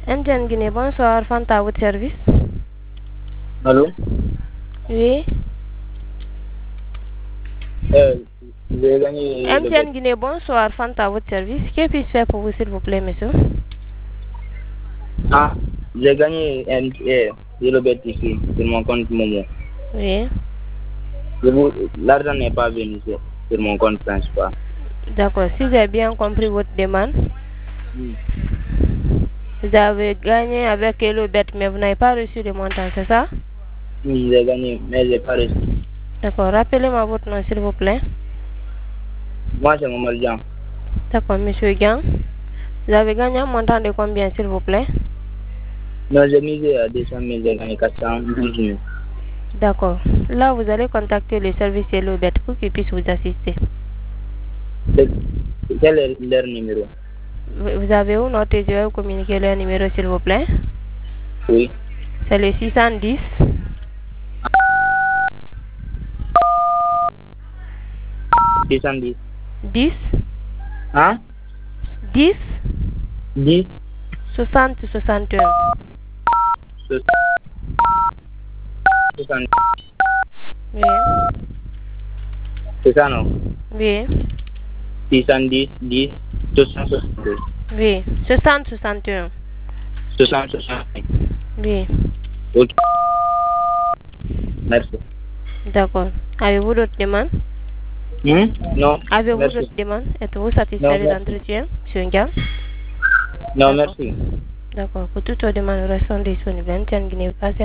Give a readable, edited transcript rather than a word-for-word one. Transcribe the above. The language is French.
MTN Guinée, bonsoir, Fanta, votre service. Allô? Oui. J'ai gagné. MTN Guinée, bonsoir, Fanta, votre service. Que puis-je faire pour vous, s'il vous plaît, monsieur? Ah, j'ai gagné le bet ici sur mon compte Momo. Oui. L'argent n'est pas venu sur mon compte principal. D'accord, si j'ai bien compris votre demande, vous avez gagné avec le bet, mais vous n'avez pas reçu le montant, c'est ça? Oui, j'ai gagné, mais j'ai pas reçu. D'accord, rappelez-moi votre nom, s'il vous plaît. Moi, c'est Maman Jean. D'accord, monsieur Gang. Vous avez gagné un montant de combien, s'il vous plaît? Non, j'ai misé à 200 000, j'ai gagné 412 000. D'accord. Là, vous allez contacter le service HelloBet pour qu'ils puissent vous assister. Quel est leur numéro? Vous avez où noté? Je vais vous communiquer leur numéro, s'il vous plaît. Oui. C'est le 610. 610. 10. Hein? 10. 10. 60 61. 60. Oui. C'est ça, non? Oui. 610, 10, 62. Oui. 60 61. 60. Oui. Ok. Merci. D'accord. Avez-vous d'autres demandes? Non. Avez-vous Merci. d'autres demandes? Êtes-vous satisfait Non, de merci. l'entretien, monsieur Nga? Non, merci. D'accord. Pour toutes vos demandes, nous restons disponibles. MTN Guinée, passez